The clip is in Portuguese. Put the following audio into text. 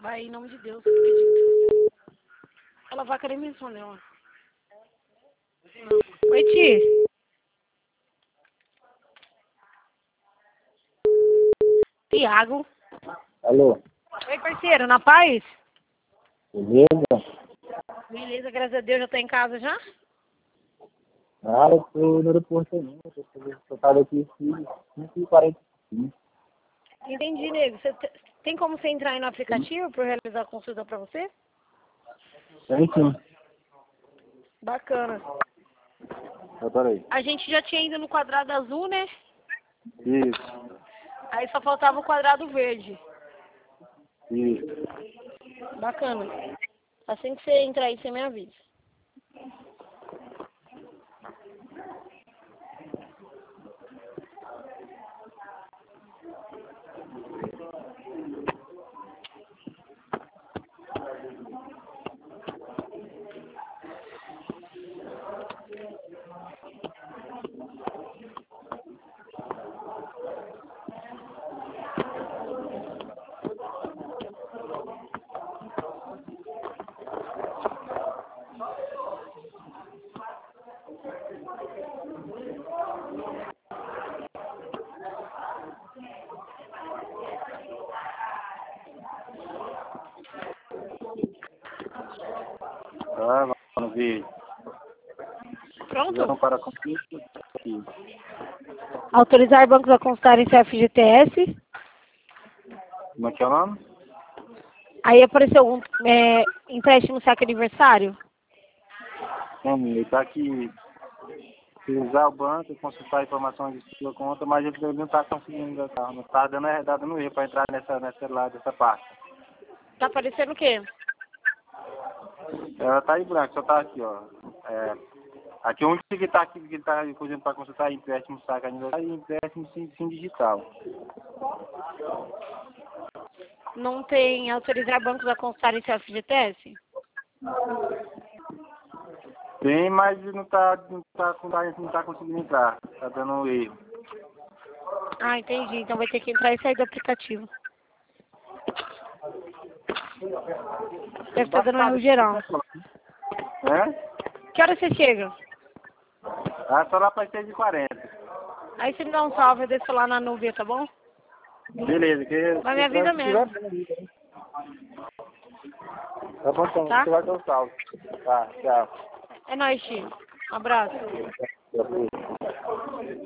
Vai, em nome de Deus, acredito. Ela vai querer me responder, ó. Oi, Ti. Tiago. Alô, Oi, parceiro, na paz? beleza? Beleza, graças a Deus, já tá em casa já? Ah, eu tô no aeroporto ainda, eu tava aqui 5h45. Entendi, nego. Tem como você entrar aí no aplicativo para eu realizar a consulta pra você? Tem sim. Bacana. Peraí. A gente já tinha ido no quadrado azul, né? Isso, Aí só faltava o quadrado verde. isso. Bacana. Assim que você entrar aí, você me avisa. Tá, vamos ver. Pronto? Já não para com isso aqui. Autorizar bancos a consultarem seu FGTS. Como é que é o nome? Aí apareceu algum empréstimo saque aniversário. Ele tá aqui. Se usar o banco, consultar informações de sua conta, mas ele não tá conseguindo, não tá dando erro para entrar nessa parte. Tá aparecendo o quê? Ela tá em branco, só tá aqui, ó. Aqui onde que tá aqui, que tá, por exemplo, para consultar empréstimo saca aniversário e empréstimo sim digital. Não tem autorizar bancos a consultarem seu FGTS? Tem, mas não tá conseguindo entrar. Tá dando erro. Ah, entendi. Então vai ter que entrar e sair do aplicativo. Deve estar dando erro geral. É? Que hora você chega? Ah, só lá para 6h40. Aí você me dá um salve, eu desço lá na nuvem, tá bom? Beleza, que Vai me avisa mesmo. Tá bom, então. Tá? Você vai dar o salve. Tá, tchau. É nóis, Ti. Um abraço. Tchau.